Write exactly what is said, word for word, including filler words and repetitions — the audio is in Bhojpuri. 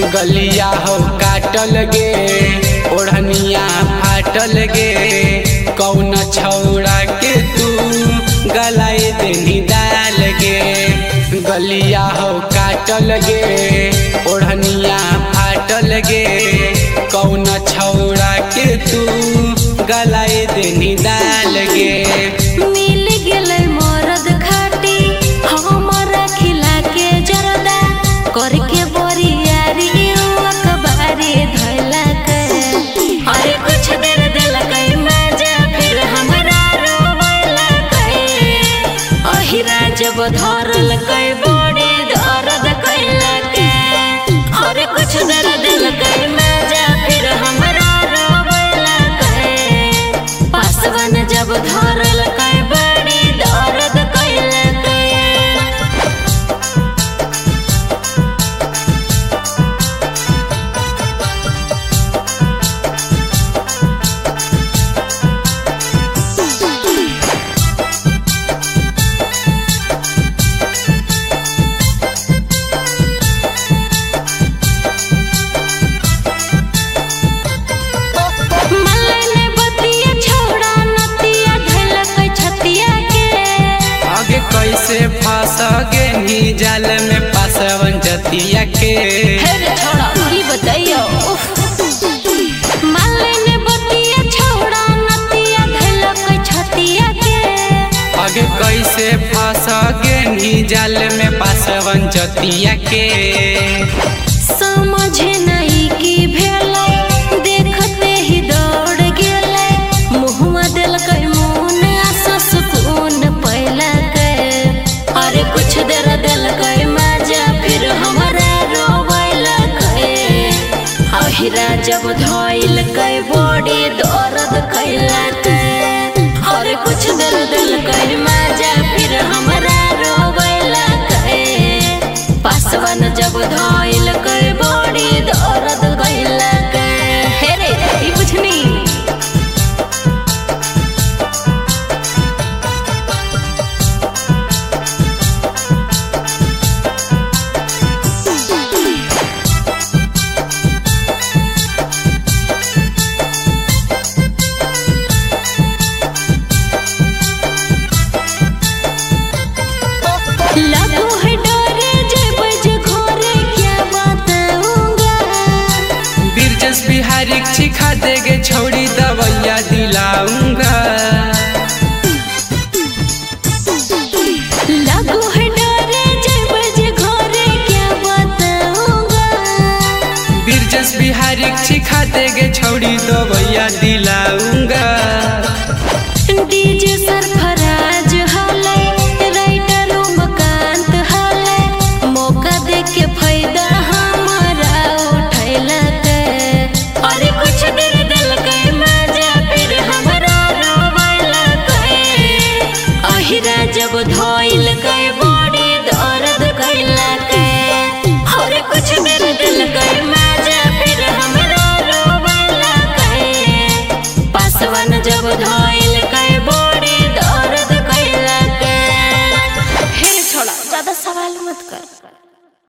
गलिया हो काटल गे ओढ़निया फाटल गे कौन छौड़ा के तू गलाए देनी डाल गे। गलिया हो काटल गे ओढ़निया फाटल गे कौन छौड़ा के तू गलाए देनी डाल गे। मिल गेलै मरद खाटी हमरा खिला के जरदा करके बोरियारी अखबारी धैला के। अरे कुछ देर दिलकै मजा फिर हमरा रोवैला के। अहिरा जब धरलकै बड़ी दर्द कैला के। अरे कुछ देर दिलकै मजा फिर हमरा रोवैला के। पासवन जब धरलकै बड़ी दर्द कैला के। कैसे फंस गे जाल में पासवन जतिया के। छोड़ा की बताइयो मालने बतिया छोड़ा नतिया धलकै छतिया के। आगे कैसे फंस गे जाल में पासवन जतिया के। समझे नहीं की भेलै देखते ही दौड़ गेलै मुहवा देलकै मुन आसस सुकून पैला के। अरे कुछ देर दिलकै मजा फिर हमरा रोवैला के। अहिरा जब धइलकै बड़ी दर्द कैला के। अरे कुछ देर दिलकै मजा फिर हमरा रोवैला के। पासवन जब धइलकै बड़ी दर्द कैला के। हे रे ई बुझनी लगो है डरे जब जे घरे क्या बताऊंगा। बिरजस बिहारी सिखा देगे छोड़ी दवैया दिलाऊंगा। लगो है डरे जब जे घरे क्या बताऊंगा। बिरजस बिहारी सिखा देगे छोड़ी दवैया दिलाऊंगा। डीजे सरफराज हलै राइटर उमकांत हलै मौका देके फायदा हमरा उठैला के। अरे कुछ देर दिलकै मजा फिर हमरा रोवैला के। अहिरा जब धइलकै बड़ी दर्द कैला के। अरे कुछ देर दिलकै मजा फिर हमरा रोवैला के। पासवन जब धइलकै बड़ी दर्द कैला के। हे छोड़ा ज्यादा सवाल मत कर।